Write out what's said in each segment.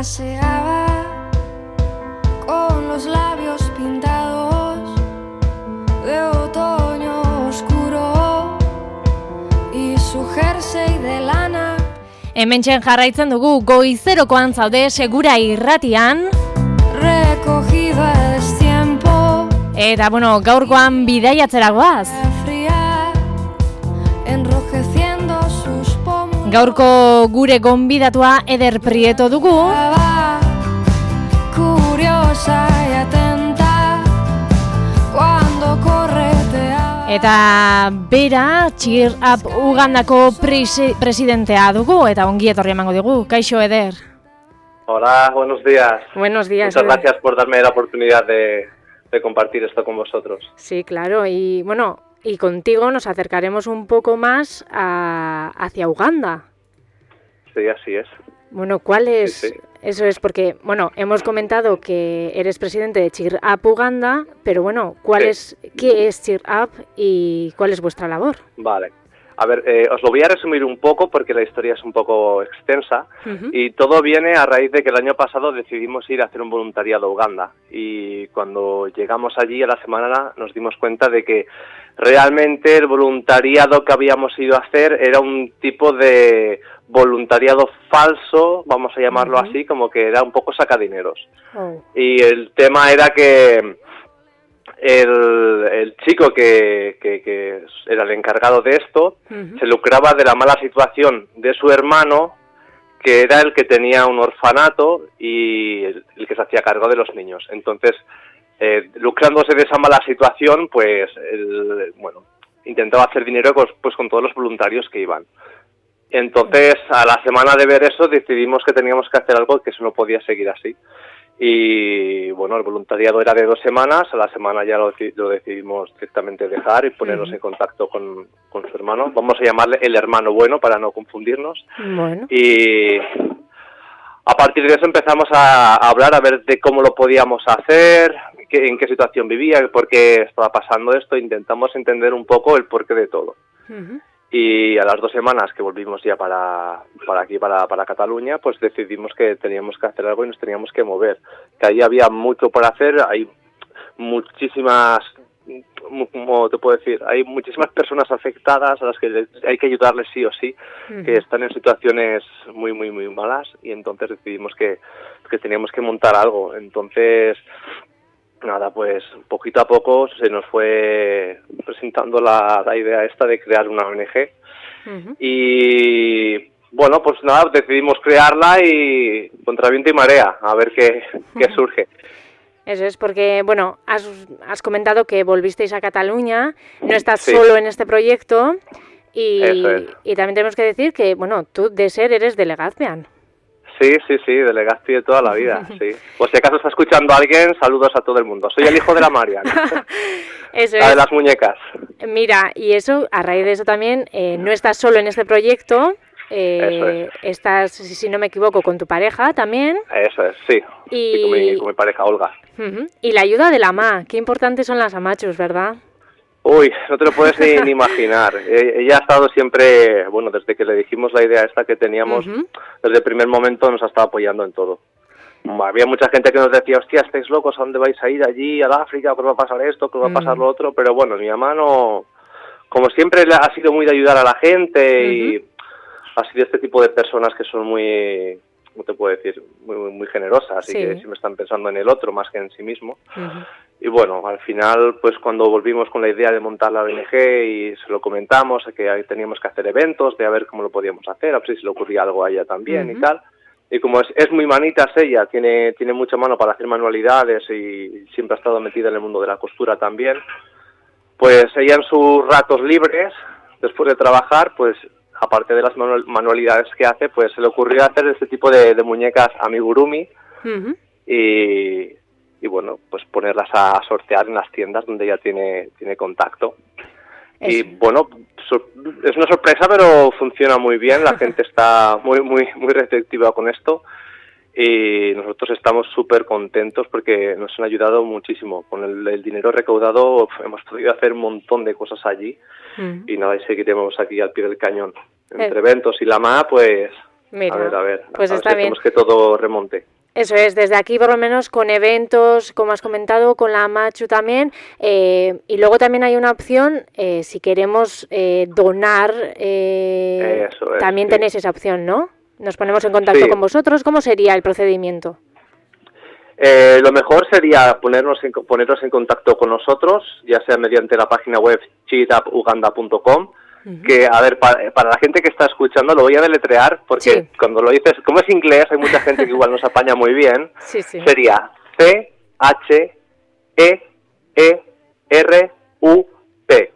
paseaba con los labios pintados de otoño oscuro y su jersey de lana. Hementxen jarraitzen dugu goizerokoan zaude Segura Irratian. Recogido a destiempo. Eta gaurkoan bidaiatzera goaz. Enrojeciendo sus pómulos. Gaurko gure gonbidatua Eder Prieto dugu. Curiosa y atenta cuando correteaba. Eta bera Cheer Up Ugandako presidentea dugu eta ongi etorri emango digu. Kaixo Eder. Hola, buenos días. Buenos días. Muchas gracias por darme la oportunidad de compartir esto con vosotros. Sí, claro, y contigo nos acercaremos un poco más hacia Uganda. Sí, así es. ¿Cuál es? Sí. Eso es porque, hemos comentado que eres presidente de Cheer Up Uganda, pero ¿qué es Cheer Up y cuál es vuestra labor? Vale. A ver, os lo voy a resumir un poco porque la historia es un poco extensa. Y todo viene a raíz de que el año pasado decidimos ir a hacer un voluntariado a Uganda y cuando llegamos allí a la semana nos dimos cuenta de que realmente el voluntariado que habíamos ido a hacer era un tipo de voluntariado falso, vamos a llamarlo así, como que era un poco sacadineros. Y el tema era que el chico que era el encargado de esto se lucraba de la mala situación de su hermano, que era el que tenía un orfanato y el que se hacía cargo de los niños. Entonces, lucrándose de esa mala situación, pues intentaba hacer dinero pues con todos los voluntarios que iban. Entonces, a la semana de ver eso, decidimos que teníamos que hacer algo, que eso no podía seguir así. Y el voluntariado era de 2 semanas, a la semana ya lo decidimos directamente dejar y ponernos en contacto con su hermano. Vamos a llamarle el hermano bueno para no confundirnos. Bueno. Y a partir de eso empezamos a hablar, a ver de cómo lo podíamos hacer, en qué situación vivía, por qué estaba pasando esto. Intentamos entender un poco el porqué de todo. Y a las 2 semanas que volvimos ya para aquí, para Cataluña, pues decidimos que teníamos que hacer algo y nos teníamos que mover. Que ahí había mucho por hacer, hay muchísimas, ¿cómo te puedo decir? Hay muchísimas personas afectadas a las que hay que ayudarles sí o sí, que están en situaciones muy, muy, muy malas y entonces decidimos que teníamos que montar algo. Entonces, nada, pues poquito a poco se nos fue presentando la idea esta de crear una ONG y pues nada, decidimos crearla y contra viento y marea, a ver qué surge. Eso es porque, has comentado que volvisteis a Cataluña, no estás solo en este proyecto y también tenemos que decir que, tú de ser eres de Legazpian. Sí, de Legazpi de toda la vida, sí. Pues si acaso está escuchando a alguien, saludos a todo el mundo. Soy el hijo de la Marian, eso la de las muñecas. Mira, y eso, a raíz de eso también, no estás solo en este proyecto, eso es. Estás, si no me equivoco, con tu pareja también. Eso es, sí, y con mi pareja Olga. Y la ayuda de la AMA, qué importantes son las amachus, ¿verdad? Uy, no te lo puedes ni imaginar. Ella ha estado siempre, desde que le dijimos la idea esta que teníamos, desde el primer momento nos ha estado apoyando en todo. Había mucha gente que nos decía, hostia, estáis locos, ¿a dónde vais a ir allí, a África? ¿Qué os va a pasar esto? ¿Qué os va a pasar lo otro? Pero mi mamá no, como siempre ha sido muy de ayudar a la gente y ha sido este tipo de personas que son muy, ¿cómo te puedo decir? Muy, muy generosas y que siempre están pensando en el otro más que en sí mismo. Y al final, pues cuando volvimos con la idea de montar la ONG y se lo comentamos, que teníamos que hacer eventos, de a ver cómo lo podíamos hacer, a ver si se le ocurría algo a ella también y tal. Y como es muy manitas ella, tiene mucha mano para hacer manualidades y siempre ha estado metida en el mundo de la costura también, pues ella en sus ratos libres, después de trabajar, pues aparte de las manualidades que hace, pues se le ocurrió hacer este tipo de muñecas amigurumi y pues ponerlas a sortear en las tiendas donde ella tiene contacto. Eso. Y es una sorpresa, pero funciona muy bien, la gente está muy, muy, muy receptiva con esto y nosotros estamos súper contentos porque nos han ayudado muchísimo. Con el dinero recaudado hemos podido hacer un montón de cosas allí y nada, y seguiremos aquí al pie del cañón. Entre eventos y la MA, pues Mira, a ver, pues a ver está si bien. hacemos que todo remonte. Eso es, desde aquí por lo menos con eventos, como has comentado, con la Machu también, y luego también hay una opción, si queremos donar, Eso es, también sí. tenéis esa opción, ¿no? Nos ponemos en contacto Sí. con vosotros, ¿cómo sería el procedimiento? Lo mejor sería ponernos en contacto con nosotros, ya sea mediante la página web cheerupuganda.com, que, a ver, para la gente que está escuchando lo voy a deletrear, porque Sí. cuando lo dices, como es inglés, hay mucha gente que igual no se apaña muy bien. Sí, sí. Sería CHEERUP,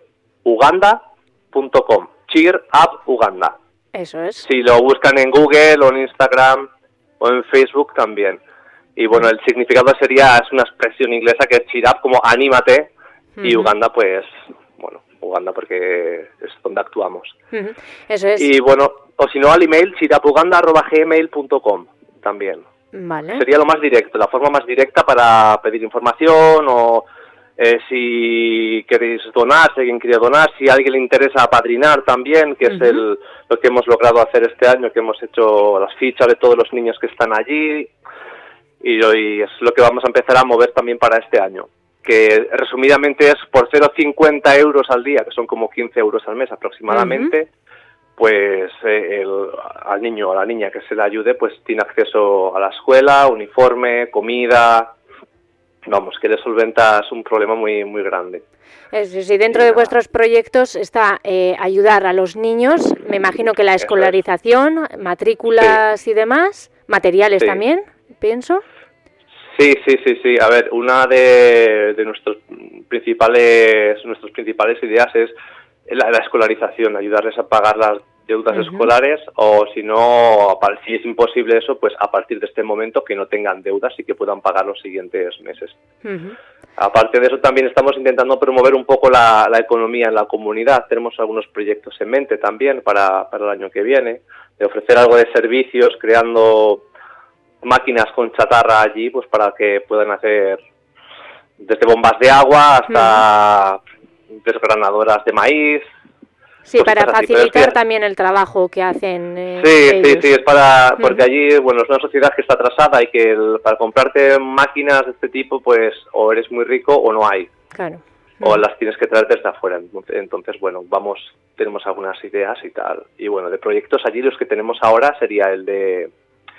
uganda.com, Cheer Up Uganda. Eso es. Si lo buscan en Google o en Instagram o en Facebook también. Y bueno, el significado es una expresión inglesa que es cheer up, como anímate, y Uganda, pues, bueno, Uganda porque es donde actuamos. Eso es. Y bueno, o si no, al email cheerupuganda@gmail.com también. Vale. Sería lo más directo, la forma más directa para pedir información o si queréis donar, si alguien quiere donar, si a alguien le interesa apadrinar también, que es lo que hemos logrado hacer este año, que hemos hecho las fichas de todos los niños que están allí, y es lo que vamos a empezar a mover también para este año, que resumidamente es por 0,50 euros al día, que son como 15 euros al mes aproximadamente, pues al niño o a la niña que se le ayude, pues tiene acceso a la escuela, uniforme, comida, vamos, que le solventas un problema muy, muy grande. Es decir, dentro de vuestros proyectos está ayudar a los niños, me imagino que la escolarización, matrículas y demás, materiales también, pienso. Sí. A ver, una de nuestras principales ideas es la escolarización, ayudarles a pagar las deudas escolares, o si no, si es imposible eso, pues a partir de este momento que no tengan deudas y que puedan pagar los siguientes meses. Aparte de eso, también estamos intentando promover un poco la economía en la comunidad. Tenemos algunos proyectos en mente también para el año que viene, de ofrecer algo de servicios, creando máquinas con chatarra allí, pues para que puedan hacer desde bombas de agua hasta desgranadoras de maíz. Sí, para facilitar también el trabajo que hacen. Sí, es para, porque allí, bueno, es una sociedad que está atrasada y que para comprarte máquinas de este tipo, pues o eres muy rico o no hay. Claro. O las tienes que traer desde afuera. Entonces, bueno, tenemos algunas ideas y tal. Y bueno, de proyectos allí los que tenemos ahora sería el de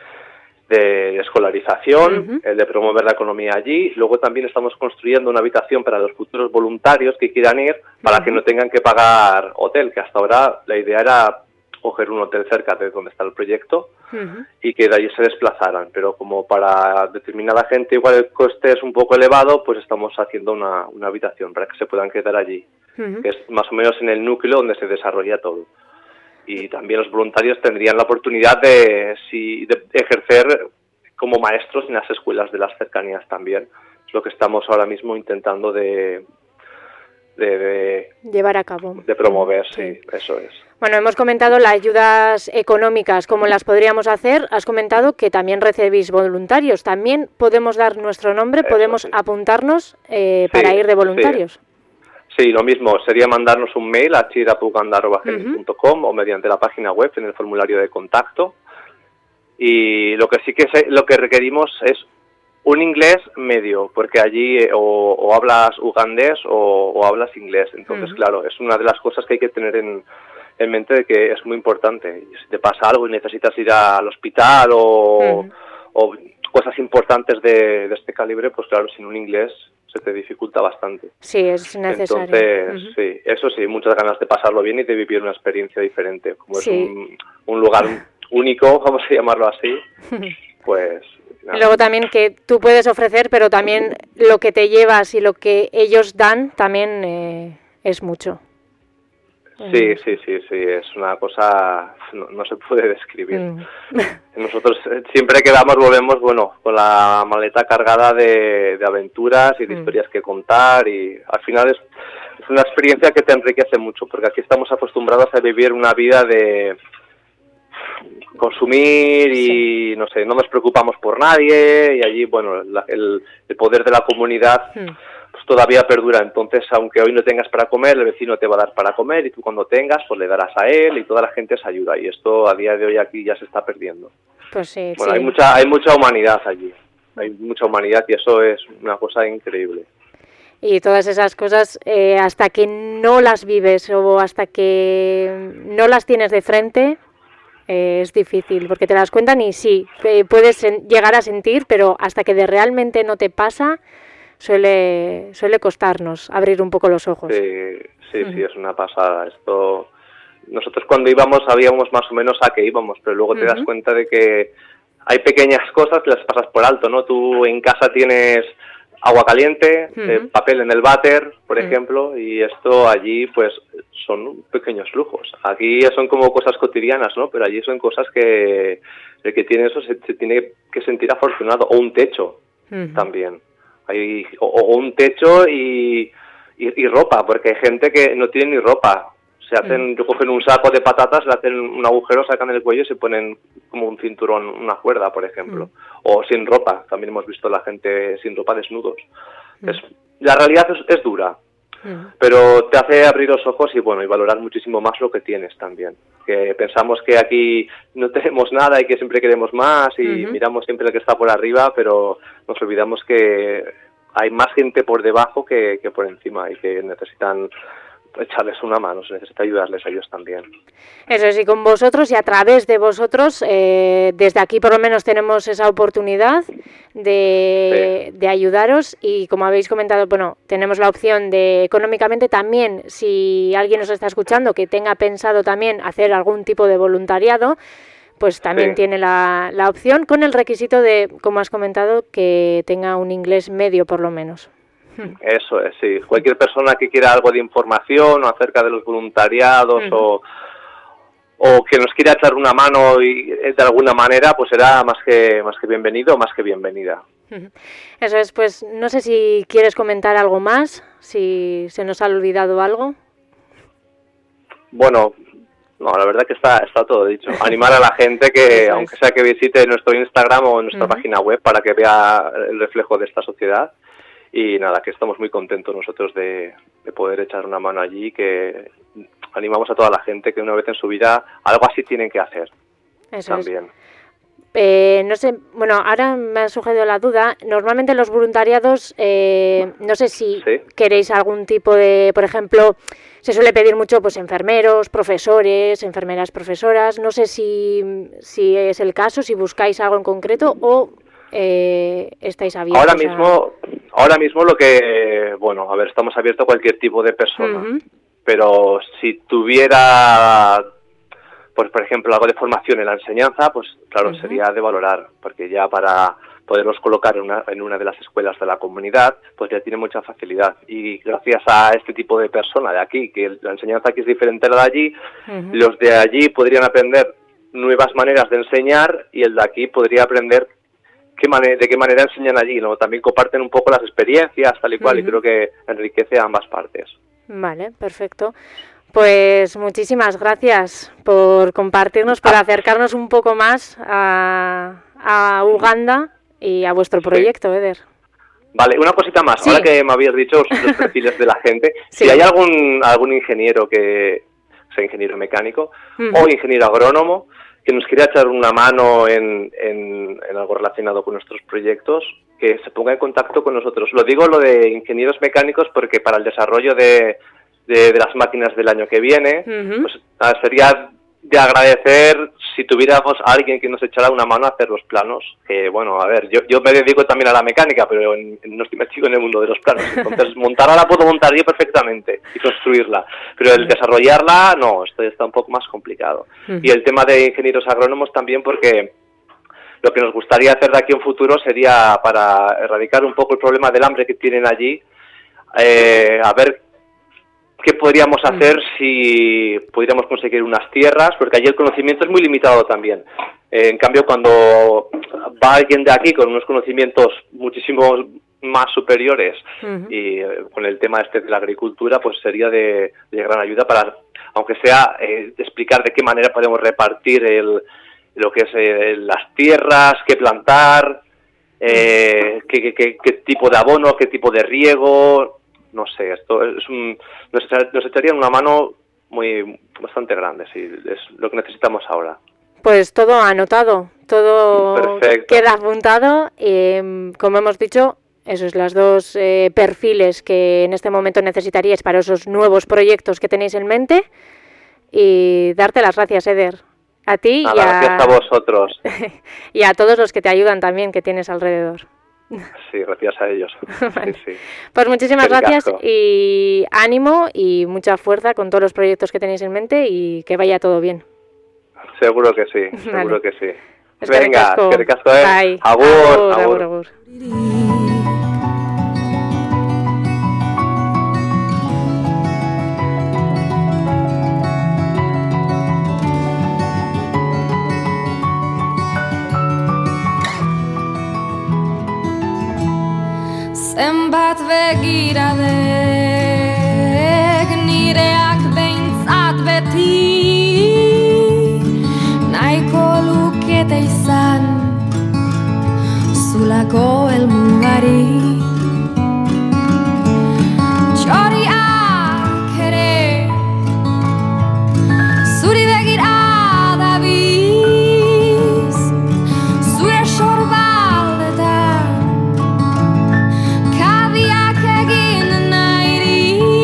escolarización, el de promover la economía allí. Luego también estamos construyendo una habitación para los futuros voluntarios que quieran ir, para que no tengan que pagar hotel, que hasta ahora la idea era coger un hotel cerca de donde está el proyecto y que de allí se desplazaran, pero como para determinada gente igual el coste es un poco elevado, pues estamos haciendo una habitación para que se puedan quedar allí, que es más o menos en el núcleo donde se desarrolla todo. Y también los voluntarios tendrían la oportunidad de ejercer como maestros en las escuelas de las cercanías también. Es lo que estamos ahora mismo intentando de llevar a cabo. De promover, sí, eso es. Bueno, hemos comentado las ayudas económicas, cómo las podríamos hacer. Has comentado que también recibís voluntarios. También podemos dar nuestro nombre, podemos apuntarnos para ir de voluntarios. Sí, lo mismo, sería mandarnos un mail a cheerupuganda@gmail.com o mediante la página web en el formulario de contacto. Y lo que requerimos es un inglés medio, porque allí o hablas ugandés o hablas inglés. Entonces, claro, es una de las cosas que hay que tener en mente, de que es muy importante. Si te pasa algo y necesitas ir al hospital o cosas importantes de este calibre, pues claro, sin un inglés se te dificulta bastante. Sí, es necesario. Entonces, sí, eso sí, muchas ganas de pasarlo bien y de vivir una experiencia diferente. Como es un lugar único, vamos a llamarlo así, pues... Nada. Luego también que tú puedes ofrecer, pero también lo que te llevas y lo que ellos dan también es mucho. Sí, es una cosa, no se puede describir. Nosotros siempre que vamos volvemos, bueno, con la maleta cargada de aventuras y de historias que contar, y al final es una experiencia que te enriquece mucho, porque aquí estamos acostumbrados a vivir una vida de consumir y no sé, no nos preocupamos por nadie, y allí, bueno, el poder de la comunidad pues todavía perdura. Entonces, aunque hoy no tengas para comer, el vecino te va a dar para comer y tú cuando tengas, pues le darás a él y toda la gente se ayuda. Y esto a día de hoy aquí ya se está perdiendo. Pues sí, bueno, sí. Hay mucha humanidad allí. Hay mucha humanidad y eso es una cosa increíble. Y todas esas cosas, hasta que no las vives o hasta que no las tienes de frente, es difícil, porque te las cuentan y sí, puedes llegar a sentir, pero hasta que realmente no te pasa, suele costarnos abrir un poco los ojos. Sí, es una pasada. Esto, nosotros cuando íbamos sabíamos más o menos a qué íbamos, pero luego te das cuenta de que hay pequeñas cosas que las pasas por alto, ¿no? Tú en casa tienes agua caliente, papel en el váter, por ejemplo, y esto allí pues son pequeños lujos. Aquí son como cosas cotidianas, ¿no? Pero allí son cosas que el que tiene eso se tiene que sentir afortunado. O un techo también. O un techo y ropa, porque hay gente que no tiene ni ropa. Cogen un saco de patatas, le hacen un agujero, sacan el cuello y se ponen como un cinturón, una cuerda, por ejemplo. O sin ropa, también hemos visto a la gente sin ropa desnudos. La realidad es dura, pero te hace abrir los ojos y valorar muchísimo más lo que tienes también. Que pensamos que aquí no tenemos nada y que siempre queremos más y miramos siempre el que está por arriba, pero nos olvidamos que hay más gente por debajo que por encima y que necesitan echarles una mano, se necesita ayudarles a ellos también. Eso es, y con vosotros y a través de vosotros, desde aquí por lo menos tenemos esa oportunidad de ayudaros y como habéis comentado, tenemos la opción de económicamente también, si alguien nos está escuchando que tenga pensado también hacer algún tipo de voluntariado, pues también tiene la opción con el requisito de, como has comentado, que tenga un inglés medio por lo menos. Eso es, sí. Cualquier persona que quiera algo de información o acerca de los voluntariados o que nos quiera echar una mano y de alguna manera, pues será más que bienvenido, más que bienvenida. Eso es, pues no sé si quieres comentar algo más, si se nos ha olvidado algo. Bueno, no, la verdad que está todo dicho. Animar a la gente que, aunque sea que visite nuestro Instagram o nuestra página web para que vea el reflejo de esta sociedad. Y nada, que estamos muy contentos nosotros de poder echar una mano allí, que animamos a toda la gente que una vez en su vida algo así tienen que hacer. Eso también. No sé, ahora me ha surgido la duda. Normalmente los voluntariados, no sé si queréis algún tipo de, por ejemplo, se suele pedir mucho pues enfermeros, profesores, enfermeras, profesoras. No sé si es el caso, si buscáis algo en concreto o estáis abiertos. Ahora mismo lo que, estamos abiertos a cualquier tipo de persona, pero si tuviera, pues por ejemplo, algo de formación en la enseñanza, pues claro, sería de valorar, porque ya para poderlos colocar en una de las escuelas de la comunidad, pues ya tiene mucha facilidad. Y gracias a este tipo de persona de aquí, que la enseñanza aquí es diferente a la de allí, los de allí podrían aprender nuevas maneras de enseñar y el de aquí podría aprender de qué manera enseñan allí, ¿no? También comparten un poco las experiencias, tal y cual, y creo que enriquece a ambas partes. Vale, perfecto. Pues muchísimas gracias por compartirnos, por acercarnos un poco más a Uganda y a vuestro proyecto, Eder. Vale, una cosita más. Ahora que me habías dicho los perfiles de la gente, si hay algún ingeniero que sea ingeniero mecánico o ingeniero agrónomo que nos quiera echar una mano en algo relacionado con nuestros proyectos, que se ponga en contacto con nosotros. Lo digo lo de ingenieros mecánicos porque para el desarrollo de las máquinas del año que viene, pues sería de agradecer si tuviéramos a alguien que nos echara una mano a hacer los planos, que yo me dedico también a la mecánica, pero no estoy metido en el mundo de los planos, entonces montarla la puedo montar yo perfectamente y construirla, pero el desarrollarla no, esto está un poco más complicado. Y el tema de ingenieros agrónomos también, porque lo que nos gustaría hacer de aquí a un futuro sería, para erradicar un poco el problema del hambre que tienen allí, a ver qué podríamos hacer si pudiéramos conseguir unas tierras, porque allí el conocimiento es muy limitado también. En cambio, cuando va alguien de aquí con unos conocimientos muchísimo más superiores y con el tema de la agricultura, pues sería de gran ayuda para, aunque sea, explicar de qué manera podemos repartir lo que es las tierras, qué plantar, qué tipo de abono, qué tipo de riego, no sé, esto nos echarían una mano bastante grande, sí, es lo que necesitamos ahora. Pues todo anotado, todo Perfecto. Queda apuntado, como hemos dicho, esos las dos perfiles que en este momento necesitaríais para esos nuevos proyectos que tenéis en mente, y darte las gracias, Eder, a ti gracias a vosotros. Y a todos los que te ayudan también, que tienes alrededor. Sí, gracias a ellos. Vale. Sí. Pues muchísimas gracias y ánimo y mucha fuerza con todos los proyectos que tenéis en mente y que vaya todo bien. Seguro que sí, seguro que sí. Venga, eskerrik asko, agur. Agur. Zenbat begiradek nireak behintzat beti nahiko lukete izan zulako helmugari. Txoriak ere zuri begira dabiz, zure sorbaldetan kabiak egin nahi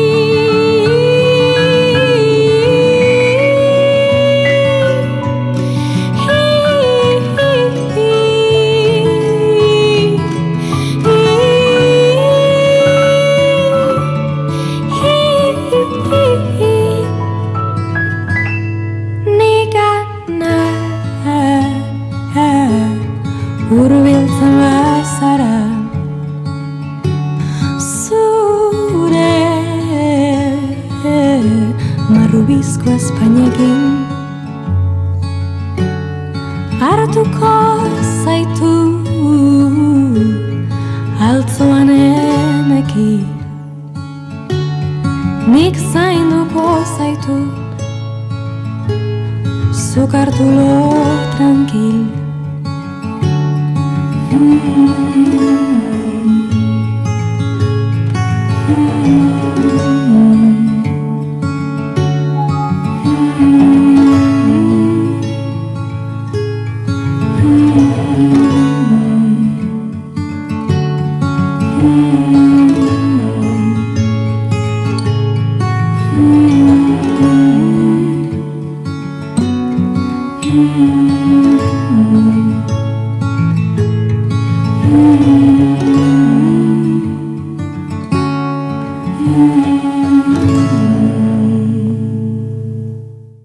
urbiltzen bazara zure marrubizko espainekin hartuko zaitu altzoan emeki, nik zainduko zaitu zuk hartu lo tranquil.